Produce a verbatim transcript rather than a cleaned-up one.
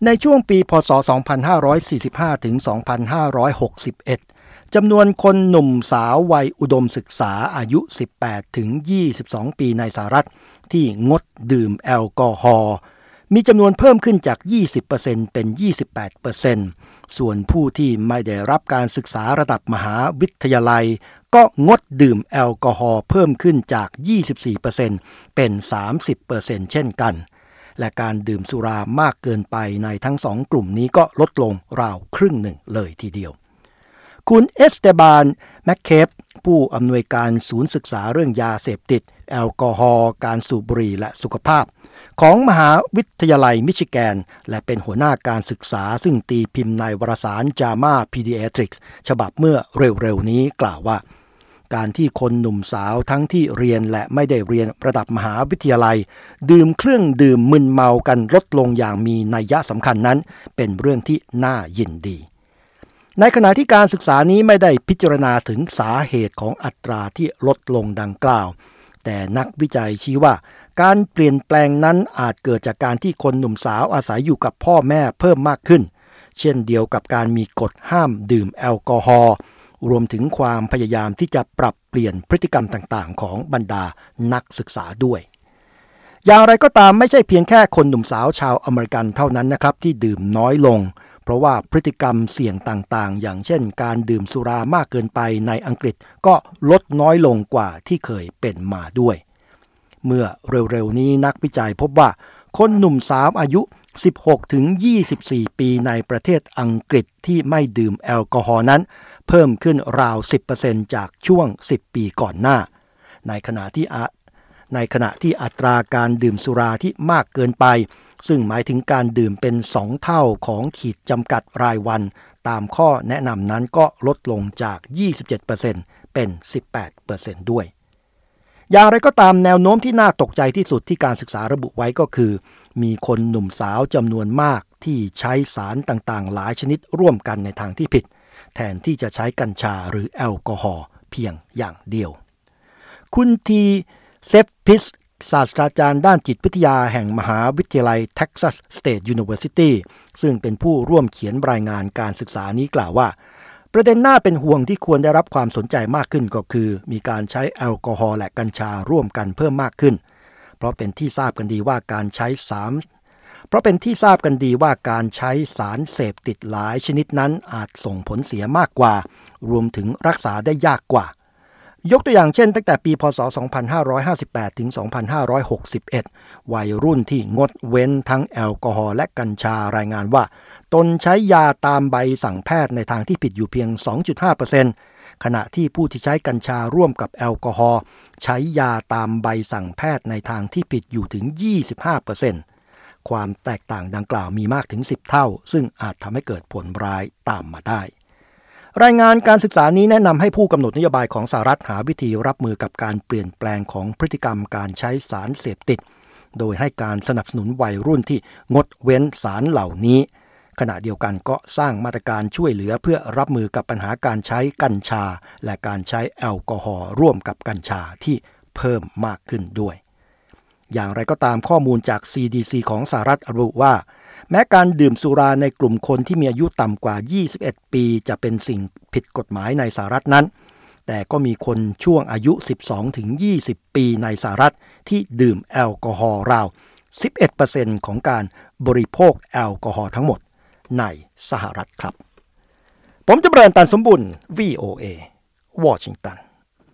ในช่วงปีพ.ศ. สองพันห้าร้อยสี่สิบห้า ถึง สองพันห้าร้อยหกสิบเอ็ด จำนวนคนหนุ่มสาววัยอุดมศึกษาอายุ สิบแปด ถึง ยี่สิบสอง ปีในสหรัฐที่งดดื่มแอลกอฮอล์มีจำนวนเพิ่มขึ้นจาก ยี่สิบเปอร์เซ็นต์ เป็น ยี่สิบแปดเปอร์เซ็นต์ ส่วนผู้ที่ไม่ได้รับการศึกษาระดับมหาวิทยาลัยก็งดดื่มแอลกอฮอล์เพิ่มขึ้นจาก ยี่สิบสี่เปอร์เซ็นต์ เป็น สามสิบเปอร์เซ็นต์ เช่นกันและการดื่มสุรามากเกินไปในทั้งสองกลุ่มนี้ก็ลดลงราวครึ่งหนึ่งเลยทีเดียวคุณเอสเตบานแมคเคปผู้อำนวยการศูนย์ศึกษาเรื่องยาเสพติดแอลกอฮอล์การสูบบุหรี่และสุขภาพของมหาวิทยาลัยมิชิแกนและเป็นหัวหน้าการศึกษาซึ่งตีพิมพ์ในวารสาร จาม่า Pediatrics ฉบับเมื่อเร็วๆนี้กล่าวว่าการที่คนหนุ่มสาวทั้งที่เรียนและไม่ได้เรียนระดับมหาวิทยาลัยดื่มเครื่องดื่มมึนเมากันลดลงอย่างมีนัยสำคัญนั้นเป็นเรื่องที่น่ายินดีในขณะที่การศึกษานี้ไม่ได้พิจารณาถึงสาเหตุของอัตราที่ลดลงดังกล่าวแต่นักวิจัยชี้ว่าการเปลี่ยนแปลงนั้นอาจเกิดจากการที่คนหนุ่มสาวอาศัยอยู่กับพ่อแม่เพิ่มมากขึ้นเช่นเดียวกับการมีกฎห้ามดื่มแอลกอฮอล์รวมถึงความพยายามที่จะปรับเปลี่ยนพฤติกรรมต่างๆของบรรดานักศึกษาด้วยอย่างไรก็ตามไม่ใช่เพียงแค่คนหนุ่มสาวชาวอเมริกันเท่านั้นนะครับที่ดื่มน้อยลงเพราะว่าพฤติกรรมเสี่ยงต่างๆอย่างเช่นการดื่มสุรามากเกินไปในอังกฤษก็ลดน้อยลงกว่าที่เคยเป็นมาด้วยเมื่อเร็วๆนี้นักวิจัยพบว่าคนหนุ่มสาวอายุ สิบหก ถึง ยี่สิบสี่ ปีในประเทศอังกฤษที่ไม่ดื่มแอลกอฮอล์นั้นเพิ่มขึ้นราว สิบเปอร์เซ็นต์ จากช่วง สิบ ปีก่อนหน้าในขณะที่ในขณะที่อัตราการดื่มสุราที่มากเกินไปซึ่งหมายถึงการดื่มเป็นสองเท่าของขีดจำกัดรายวันตามข้อแนะนำนั้นก็ลดลงจาก ยี่สิบเจ็ดเปอร์เซ็นต์ เป็น สิบแปดเปอร์เซ็นต์ ด้วยอย่างไรก็ตามแนวโน้มที่น่าตกใจที่สุดที่การศึกษาระบุไว้ก็คือมีคนหนุ่มสาวจำนวนมากที่ใช้สารต่างๆหลายชนิดร่วมกันในทางที่ผิดแทนที่จะใช้กัญชาหรือแอลกอฮอล์เพียงอย่างเดียวคุณทีเซฟพิสศาสตราจารย์ด้านจิตวิทยาแห่งมหาวิทยาลัย Texas State University ซึ่งเป็นผู้ร่วมเขียนรายงานการศึกษานี้กล่าวว่าประเด็นน่าเป็นห่วงที่ควรได้รับความสนใจมากขึ้นก็คือมีการใช้แอลกอฮอล์และกัญชาร่วมกันเพิ่มมากขึ้นเพราะเป็นที่ทราบกันดีว่าการใช้สามเพราะเป็นที่ทราบกันดีว่าการใช้สารเสพติดหลายชนิดนั้นอาจส่งผลเสียมากกว่ารวมถึงรักษาได้ยากกว่ายกตัวอย่างเช่นตั้งแต่ปีพ.ศ. สองพันห้าร้อยห้าสิบแปด ถึง สองพันห้าร้อยหกสิบเอ็ด วัยรุ่นที่งดเว้นทั้งแอลกอฮอล์และกัญชารายงานว่าตนใช้ยาตามใบสั่งแพทย์ในทางที่ผิดอยู่เพียง สองจุดห้าเปอร์เซ็นต์ ขณะที่ผู้ที่ใช้กัญชาร่วมกับแอลกอฮอล์ใช้ยาตามใบสั่งแพทย์ในทางที่ผิดอยู่ถึง ยี่สิบห้าเปอร์เซ็นต์ ความแตกต่างดังกล่าวมีมากถึง สิบ เท่าซึ่งอาจทำให้เกิดผลร้ายตามมาได้รายงานการศึกษานี้แนะนำให้ผู้กำหนดนโยบายของสหรัฐหาวิธีรับมือกับการเปลี่ยนแปลงของพฤติกรรมการใช้สารเสพติดโดยให้การสนับสนุนวัยรุ่นที่งดเว้นสารเหล่านี้ขณะเดียวกันก็สร้างมาตรการช่วยเหลือเพื่อรับมือกับปัญหาการใช้กัญชาและการใช้แอลกอฮอล์ร่วมกับกัญชาที่เพิ่มมากขึ้นด้วยอย่างไรก็ตามข้อมูลจาก ซี ดี ซี ของสหรัฐระบุว่าแม้การดื่มสุราในกลุ่มคนที่มีอายุต่ำกว่ายี่สิบเอ็ดปีจะเป็นสิ่งผิดกฎหมายในสหรัฐนั้นแต่ก็มีคนช่วงอายุ สิบสองถึงยี่สิบ ปีในสหรัฐที่ดื่มแอลกอฮอล์ราว สิบเอ็ดเปอร์เซ็นต์ ของการบริโภคแอลกอฮอล์ทั้งหมดในสหรัฐครับผมจำเริญ ตันสมบุญ วี โอ เอ วอชิงตัน